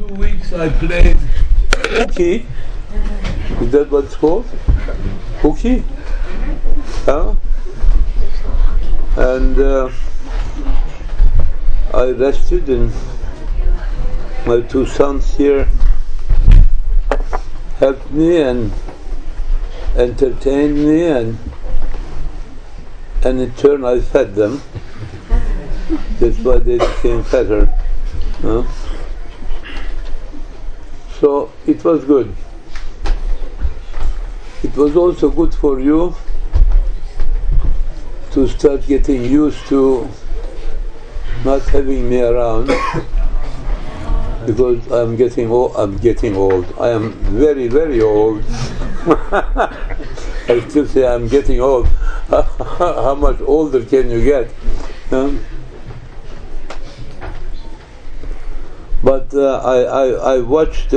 2 weeks I played hooky. Is that what it's called? Hooky? Huh? And I rested, and my two sons here helped me and entertained me, and in turn I fed them. That's why they became fatter. Huh? So it was good. It was also good for you to start getting used to not having me around, because I'm getting old. I am very, very old. I still say I'm getting old. How much older can you get? But I watched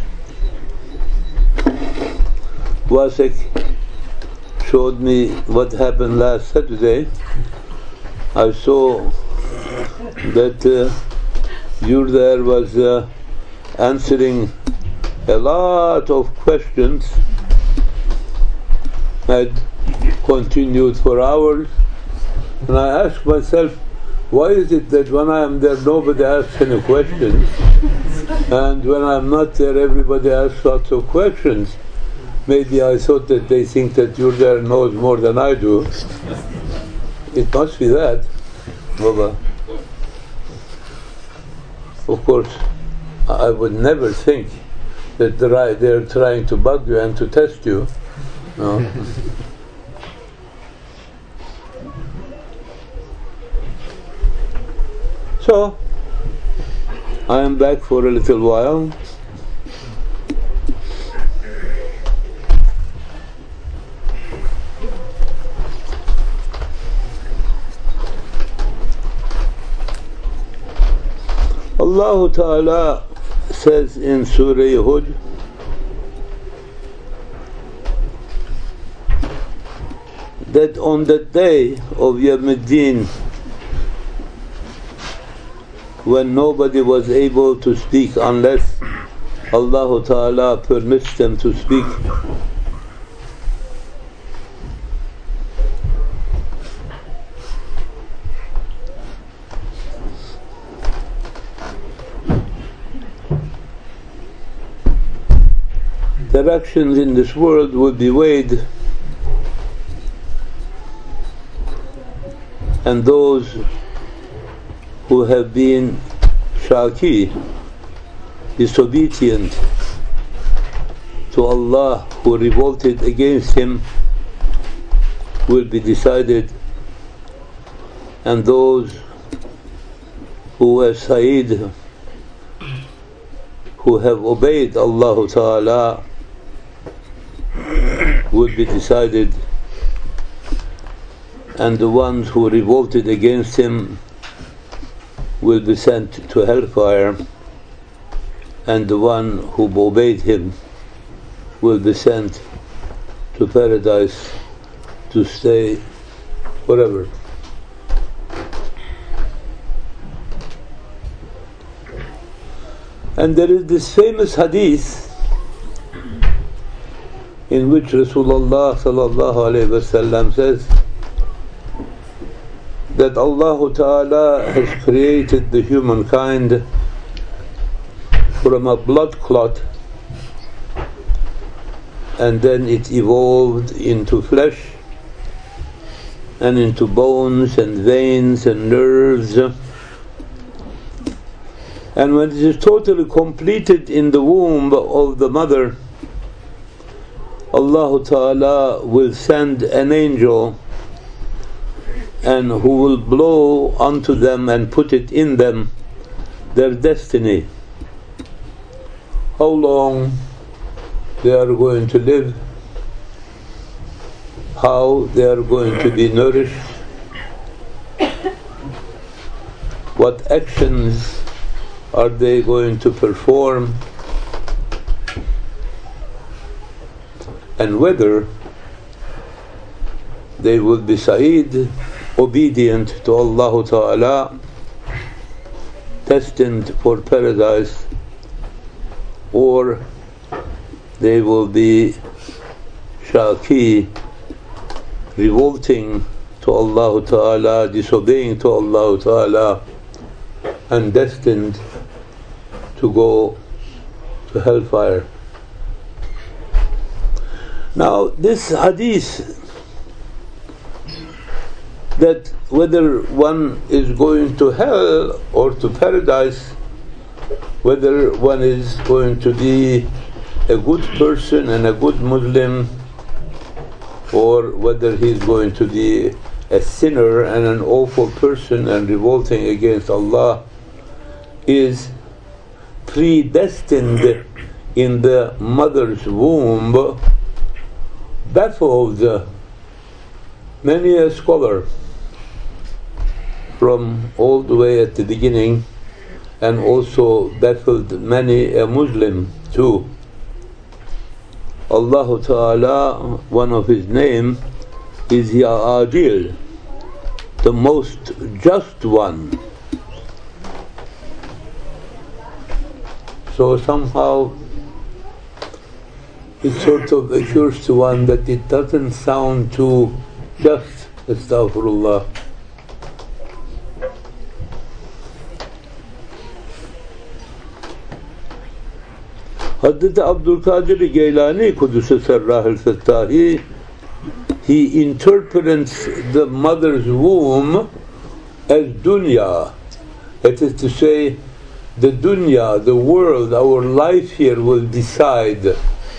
Wasik showed me what happened last Saturday. I saw that Yurdair was answering a lot of questions, had continued for hours, and I asked myself, why is it that when I am there nobody asks any questions, and when I'm not there everybody asks lots of questions? Maybe I thought that they think that Yurdair knows more than I do. It must be that, Baba. Of course, I would never think that they're trying to bug you and to test you. No. So, I am back for a little while. Allah Ta'ala says in Surah Hud, that on the day of Yawmuddin, when nobody was able to speak unless Allah Ta'ala permits them to speak, their actions in this world will be weighed, and those who have been shaki, disobedient to Allah, who revolted against Him, will be decided, and those who were Saeed, who have obeyed Allah Ta'ala, will be decided, and the ones who revolted against Him will be sent to hellfire, and the one who obeyed Him will be sent to paradise to stay forever. And there is this famous hadith in which Rasulullah sallallahu alaihi wasallam says that Allah Ta'ala has created the humankind from a blood clot, and then it evolved into flesh and into bones and veins and nerves, and when it is totally completed in the womb of the mother, Allah Ta'ala will send an angel, and who will blow onto them and put it in them their destiny, how long they are going to live, how they are going to be nourished, what actions are they going to perform, and whether they will be Saeed, obedient to Allah Ta'ala, destined for paradise, or they will be shaqi, revolting to Allah Ta'ala, disobeying to Allah Ta'ala, and destined to go to hellfire. Now this hadith, that whether one is going to hell or to paradise, whether one is going to be a good person and a good Muslim, or whether he is going to be a sinner and an awful person and revolting against Allah, is predestined in the mother's womb, baffled many a scholar from all the way at the beginning, and also baffled many a Muslim too. Allah Ta'ala, one of His name is Ya Adil, the most just one. So somehow it sort of occurs to one that it doesn't sound too just, astaghfirullah. Hazreti Abdülkadir Geylani Kudüs-i Serrah-ül Fettahi, he interprets the mother's womb as dunya. That is to say, the dunya, the world, our life here will decide.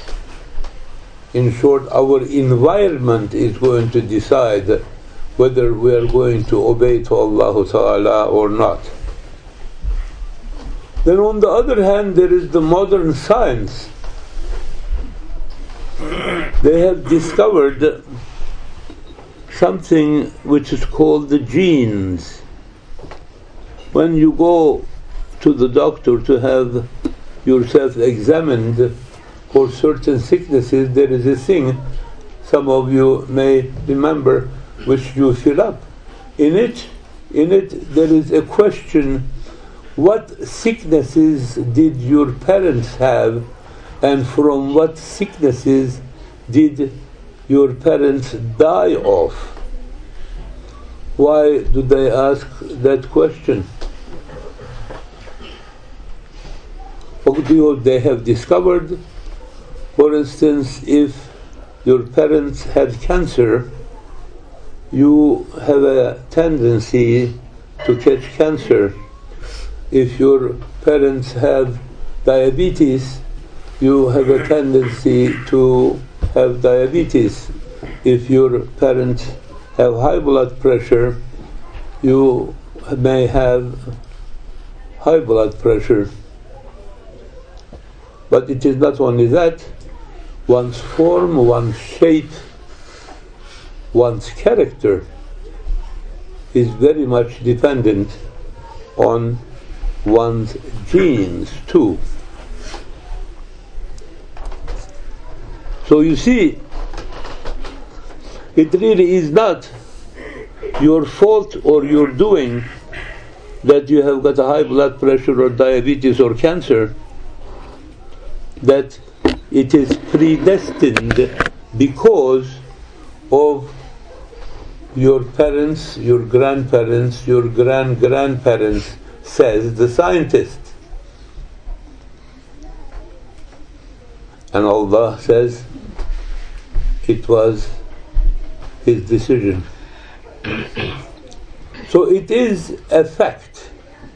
In short, our environment is going to decide whether we are going to obey to Allah Ta'ala or not. Then on the other hand, there is the modern science. They have discovered something which is called the genes. When you go to the doctor to have yourself examined for certain sicknesses, there is a thing, some of you may remember, which you fill up. In it there is a question: what sicknesses did your parents have, and from what sicknesses did your parents die of? Why do they ask that question? They have discovered, for instance, if your parents had cancer, you have a tendency to catch cancer. If your parents have diabetes, you have a tendency to have diabetes. If your parents have high blood pressure, you may have high blood pressure. But it is not only that. One's form, one's shape, one's character is very much dependent on one's genes too. So you see, it really is not your fault or your doing that you have got a high blood pressure or diabetes or cancer, that it is predestined because of your parents, your grandparents, your grand-grandparents, says the scientist. And Allah says it was His decision. So it is a fact.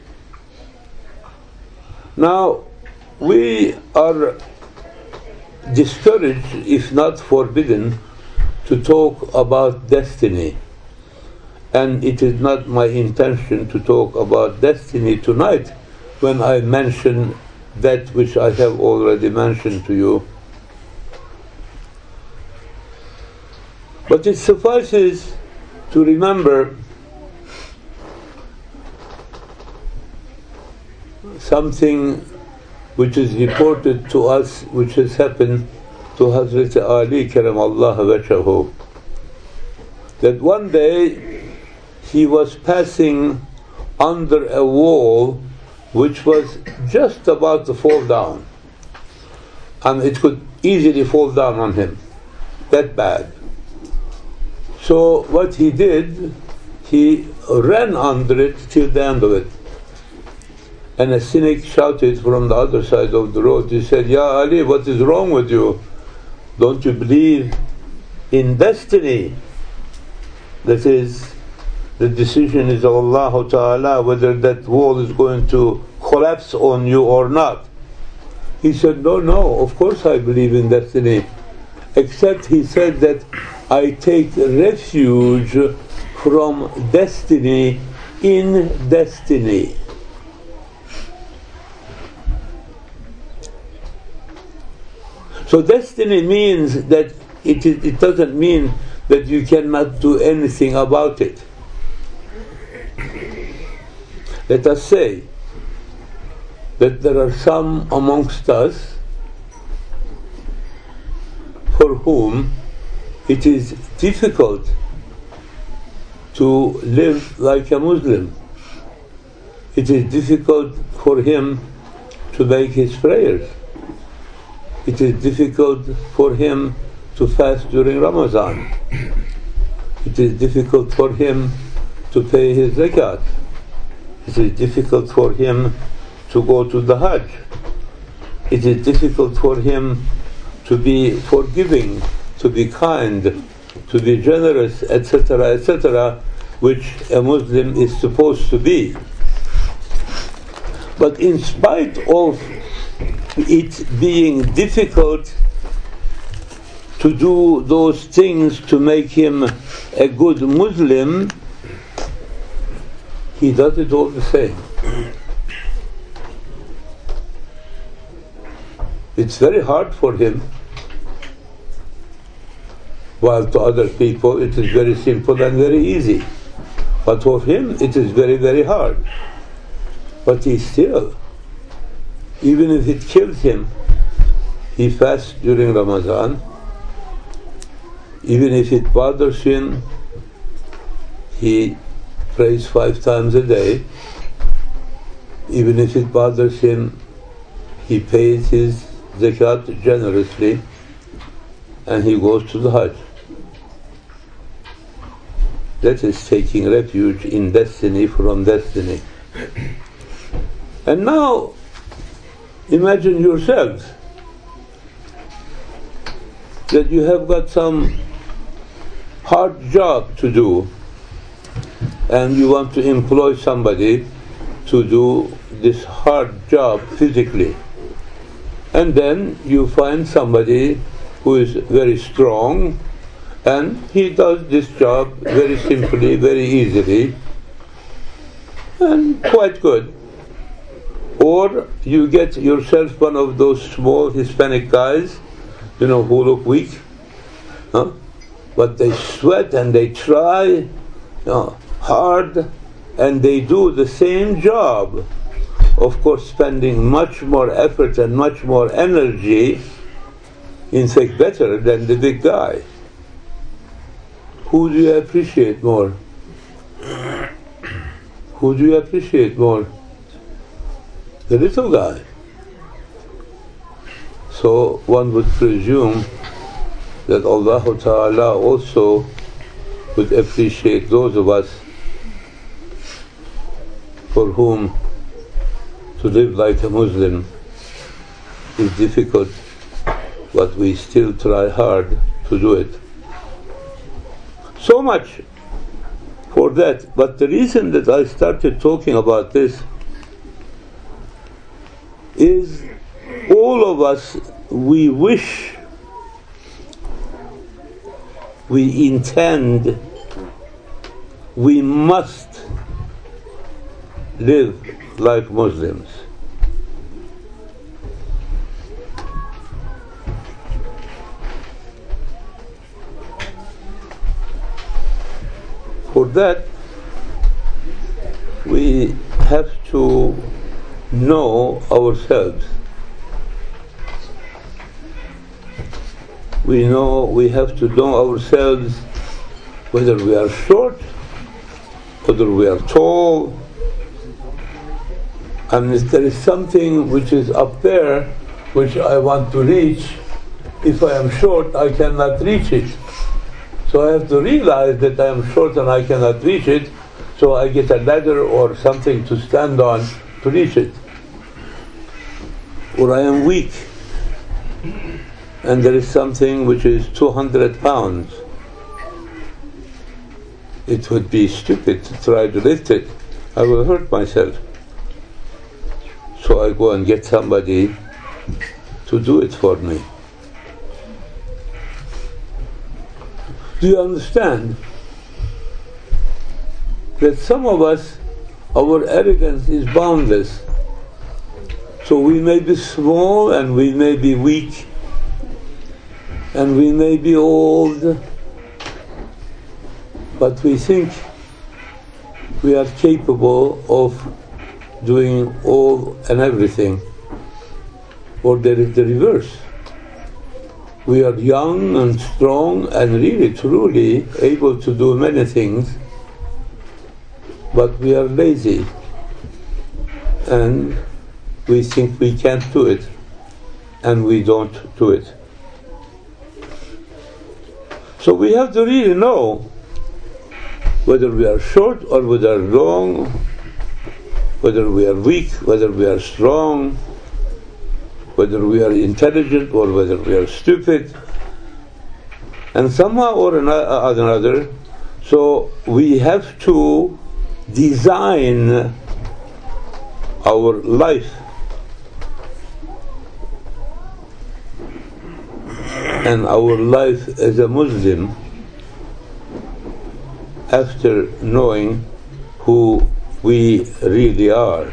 Now, we are discouraged, if not forbidden, to talk about destiny. And it is not my intention to talk about destiny tonight when I mention that which I have already mentioned to you. But it suffices to remember something which is reported to us, which has happened to Hazrat Ali Karamallah Wajhahu, that one day he was passing under a wall which was just about to fall down. and it could easily fall down on him. That bad. So what he did, he ran under it till the end of it. And a cynic shouted from the other side of the road, he said, Ya Ali, what is wrong with you? Don't you believe in destiny? That is, the decision is of Allah Ta'ala whether that wall is going to collapse on you or not. He said, no, of course I believe in destiny. Except he said that I take refuge from destiny in destiny. So destiny means that it doesn't mean that you cannot do anything about it. Let us say that there are some amongst us for whom it is difficult to live like a Muslim. It is difficult for him to make his prayers. It is difficult for him to fast during Ramadan. It is difficult for him to pay his zakat. It is difficult for him to go to the Hajj. It is difficult for him to be forgiving, to be kind, to be generous, etc., which a Muslim is supposed to be. But in spite of it being difficult to do those things to make him a good Muslim, he does it all the same. It's very hard for him, while to other people it is very simple and very easy. But for him it is very, very hard. But he still, even if it kills him, he fasts during Ramadan. Even if it bothers him, he prays 5 times a day. Even if it bothers him, he pays his zakat generously and he goes to the Hajj. That is taking refuge in destiny from destiny. And now, imagine yourselves that you have got some hard job to do and you want to employ somebody to do this hard job physically. And then you find somebody who is very strong and he does this job very simply, very easily and quite good. Or you get yourself one of those small Hispanic guys, who look weak, but they sweat and they try hard and they do the same job, of course spending much more effort and much more energy, in fact better than the big guy. Who do you appreciate more? Who do you appreciate more? The little guy. So one would presume that Allah Ta'ala also would appreciate those of us for whom to live like a Muslim is difficult, but we still try hard to do it. So much for that. But the reason that I started talking about this is all of us, we wish, we intend, we must live like Muslims. For that, we have to know ourselves. We have to know ourselves, whether we are short, whether we are tall. And if there is something which is up there, which I want to reach, if I am short, I cannot reach it. So I have to realize that I am short and I cannot reach it, so I get a ladder or something to stand on to reach it. Or I am weak, and there is something which is 200 pounds. It would be stupid to try to lift it. I will hurt myself. So I go and get somebody to do it for me. Do you understand that some of us, our arrogance is boundless? So we may be small and we may be weak and we may be old, but we think we are capable of doing all and everything. Or there is the reverse. We are young and strong and really, truly able to do many things, but we are lazy and we think we can't do it, and we don't do it. So we have to really know whether we are short or whether we are long, whether we are weak, whether we are strong, whether we are intelligent or whether we are stupid, and somehow or another. So we have to design our life, and our life as a Muslim, after knowing who we really are.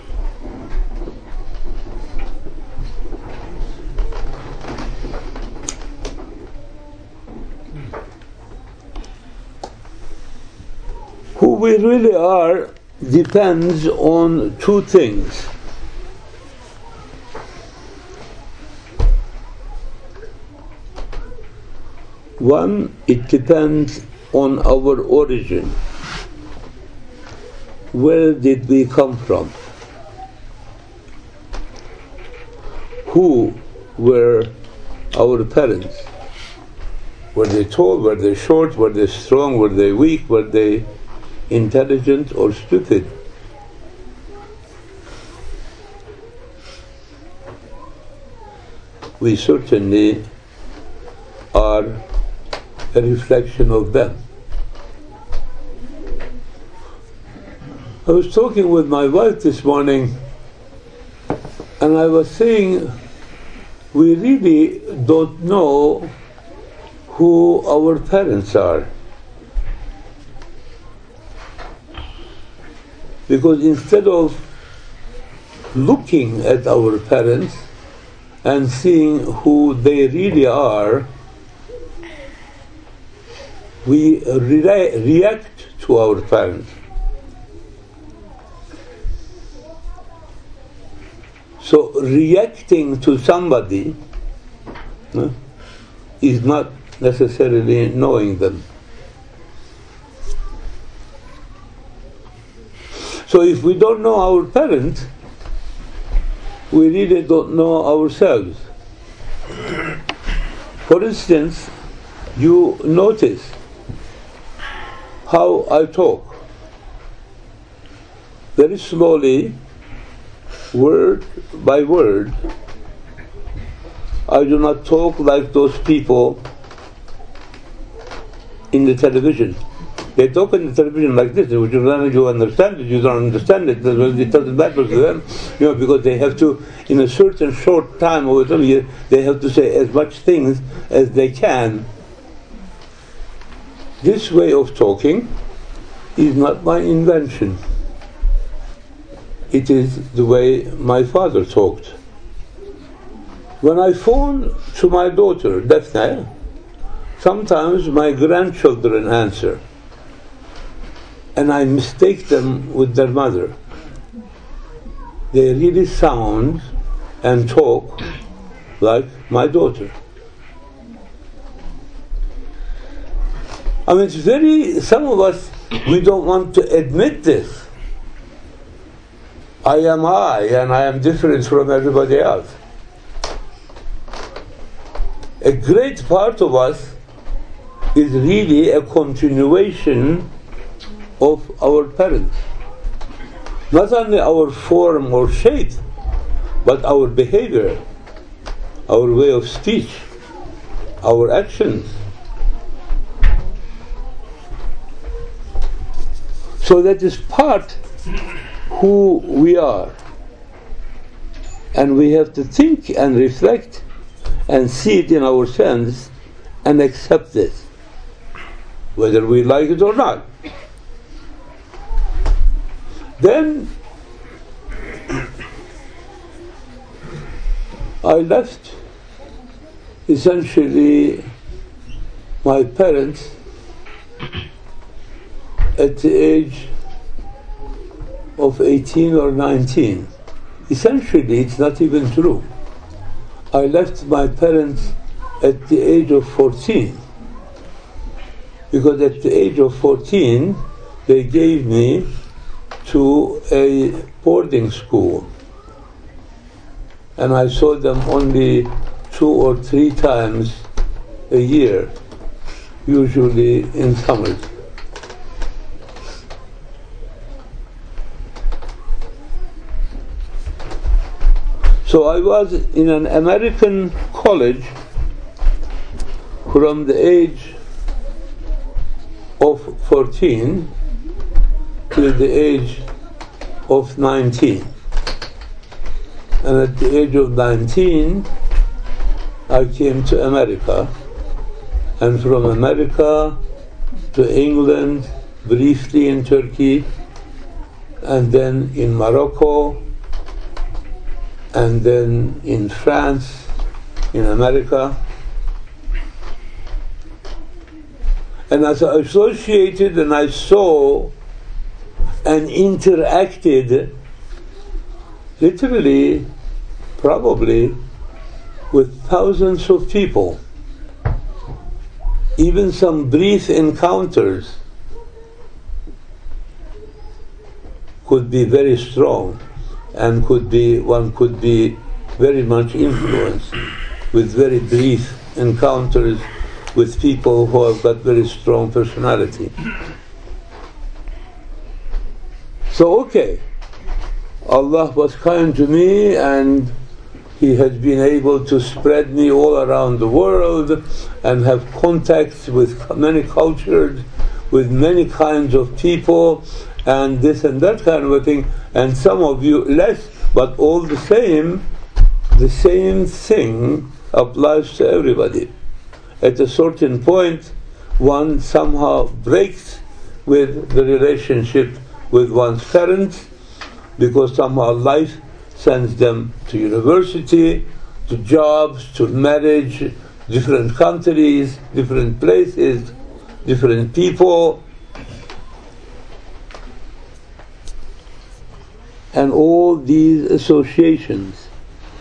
Who we really are depends on two things. One, it depends on our origin. Where did we come from? Who were our parents? Were they tall? Were they short? Were they strong? Were they weak? Were they intelligent or stupid? We certainly are a reflection of them. I was talking with my wife this morning, and I was saying we really don't know who our parents are. Because instead of looking at our parents and seeing who they really are, we react to our parents. So reacting to somebody is not necessarily knowing them. So if we don't know our parents, we really don't know ourselves. For instance, you notice how I talk. Very slowly, word by word. I do not talk like those people in the television. They talk in the television like this, which you understand it, you don't understand it, it doesn't matter to them, because they have to, in a certain short time with them, they have to say as much things as they can. This way of talking is not my invention. It is the way my father talked. When I phone to my daughter, Daphne, sometimes my grandchildren answer, and I mistake them with their mother. They really sound and talk like my daughter. I mean, some of us, we don't want to admit this. I am I, and I am different from everybody else. a great part of us is really a continuation of our parents. Not only our form or shape, but our behavior, our way of speech, our actions. So that is part who we are. And we have to think and reflect and see it in ourselves and accept it, whether we like it or not. Then I left essentially my parents at the age of 18 or 19. Essentially, it's not even true. I left my parents at the age of 14, because at the age of 14, they gave me to a boarding school. And I saw them only 2 or 3 times a year, usually in summers. So I was in an American college from the age of 14 to the age of 19. And at the age of 19, I came to America. And from America to England, briefly in Turkey, and then in Morocco, and then in France, in America. And as I associated and I saw and interacted, literally, probably, with thousands of people, even some brief encounters could be very strong, and one could be very much influenced with very brief encounters with people who have got very strong personality. So okay, Allah was kind to me, and He has been able to spread me all around the world and have contacts with many cultures, with many kinds of people, and this and that kind of a thing, and some of you less, but all the same thing applies to everybody. At a certain point, one somehow breaks with the relationship with one's parents, because somehow life sends them to university, to jobs, to marriage, different countries, different places, different people. And all these associations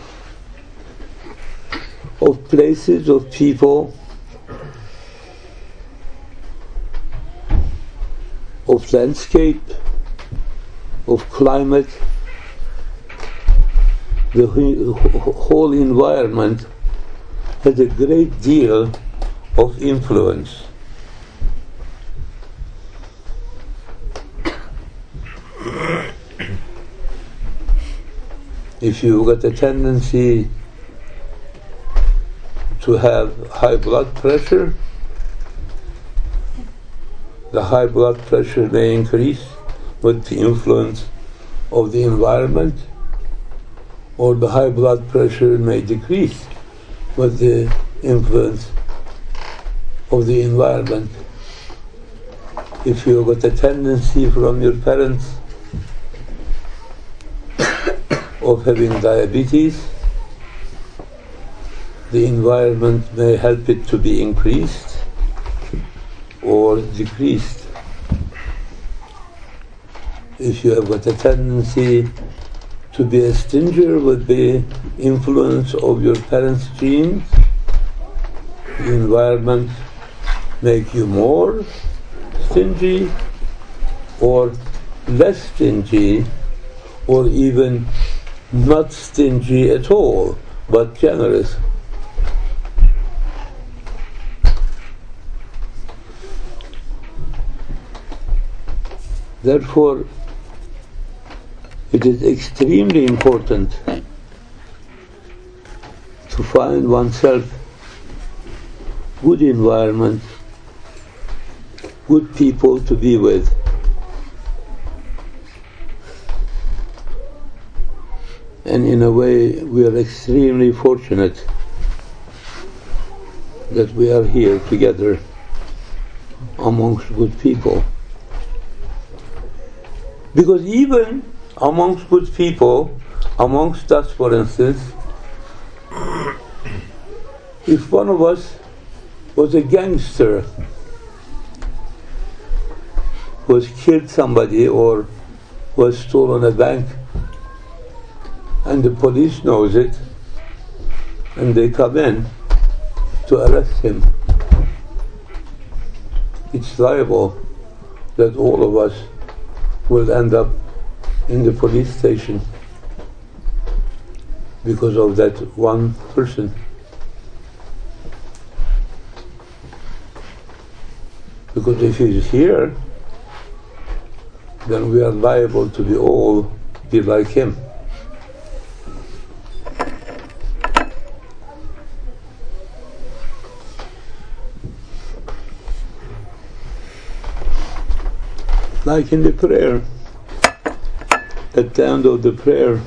of places, of people, of landscape, of climate, the whole environment has a great deal of influence. If you've got a tendency to have high blood pressure, the high blood pressure may increase with the influence of the environment, or the high blood pressure may decrease with the influence of the environment. If you've got a tendency from your parents of having diabetes, the environment may help it to be increased or decreased. If you have got a tendency to be a stinger with the influence of your parents' genes, the environment make you more stingy or less stingy, or even not stingy at all, but generous. Therefore, it is extremely important to find oneself good environment, good people to be with. And in a way, we are extremely fortunate that we are here together amongst good people. Because even amongst good people, amongst us for instance, if one of us was a gangster, was killed somebody or was stolen a bank, and the police knows it, and they come in to arrest him, it's liable that all of us will end up in the police station because of that one person. Because if he's here, then we are liable to be like him. Like in the prayer, at the end of the prayer,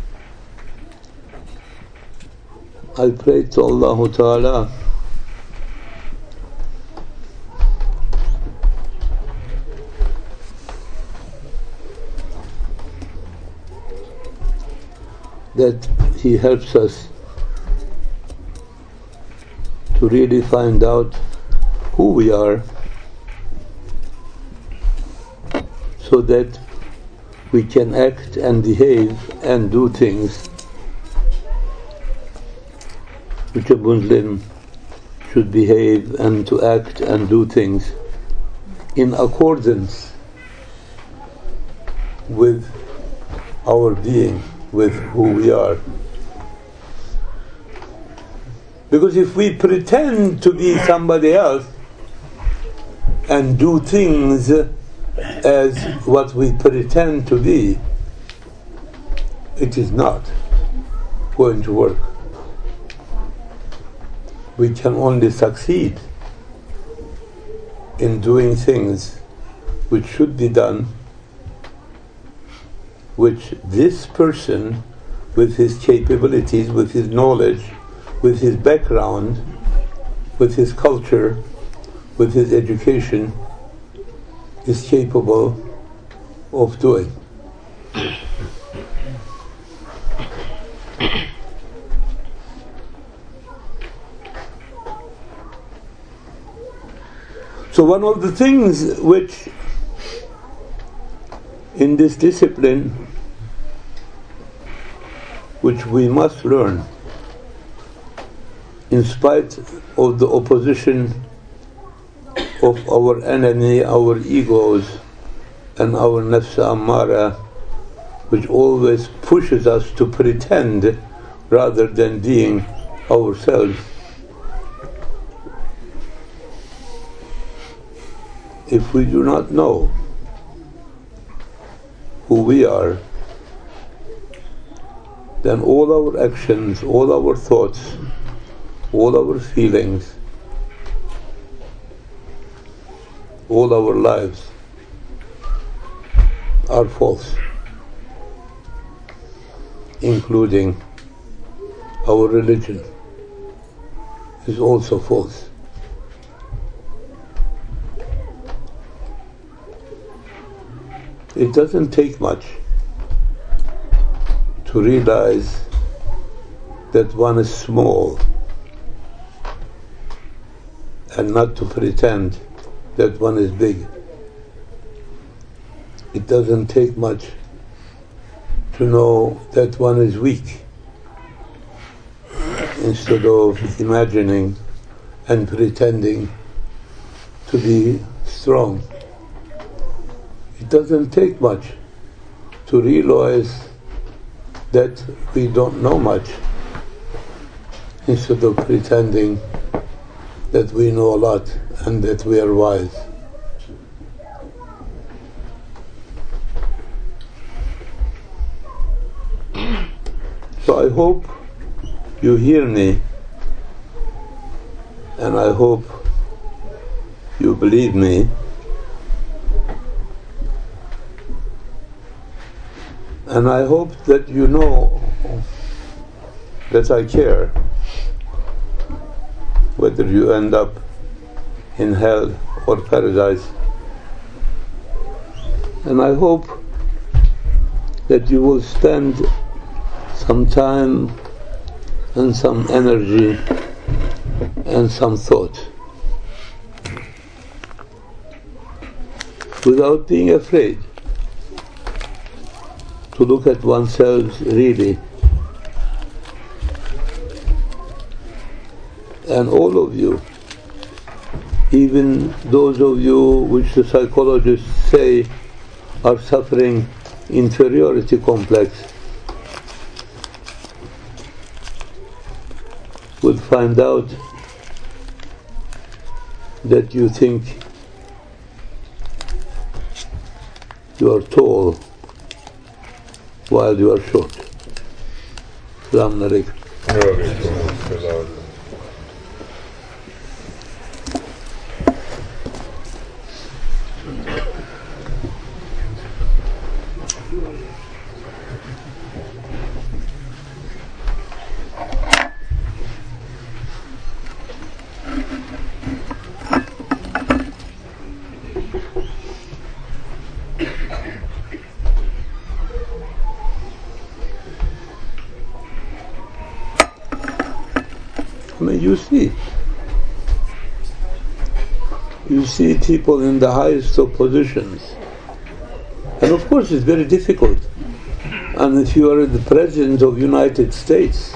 I pray to Allah Ta'ala that He helps us to really find out who we are, so that we can act and behave and do things which a Muslim should behave and to act and do things in accordance with our being, with who we are. Because if we pretend to be somebody else and do things as what we pretend to be, it is not going to work. We can only succeed in doing things which should be done, which this person, with his capabilities, with his knowledge, with his background, with his culture, with his education, is capable of doing. So one of the things which in this discipline which we must learn, in spite of the opposition of our enemy, our egos, and our nafs ammara, which always pushes us to pretend rather than being ourselves. If we do not know who we are, then all our actions, all our thoughts, all our feelings, all our lives are false, including our religion is also false. It doesn't take much to realize that one is small and not to pretend that one is big. It doesn't take much to know that one is weak instead of imagining and pretending to be strong. It doesn't take much to realize that we don't know much instead of pretending that we know a lot and that we are wise. So I hope you hear me, and I hope you believe me, and I hope that you know that I care whether you end up in hell or paradise. And I hope that you will spend some time and some energy and some thought without being afraid to look at oneself really. And all of you, even those of you which the psychologists say are suffering inferiority complex, will find out that you think you are tall while you are short. Assalamu alaikum. You see people in the highest of positions, and of course it's very difficult. And if you are the President of the United States,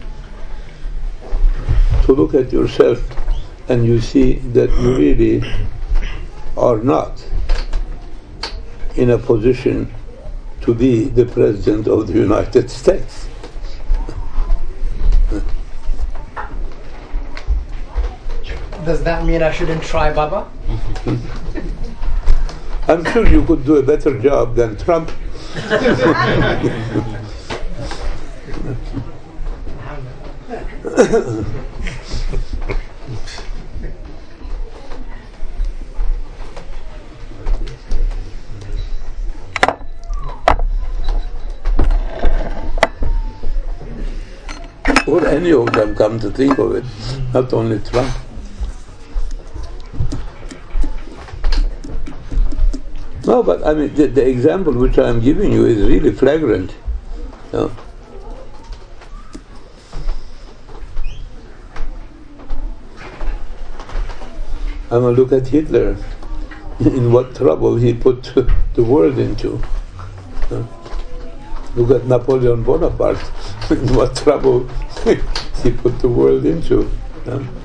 to look at yourself and you see that you really are not in a position to be the President of the United States. Does that mean I shouldn't try, Baba? I'm sure you could do a better job than Trump. Or any of them, come to think of it, not only Trump. No, but I mean, the example which I am giving you is really flagrant. No? I mean, look at Hitler, in what trouble he put the world into. No? Look at Napoleon Bonaparte, in what trouble he put the world into. No?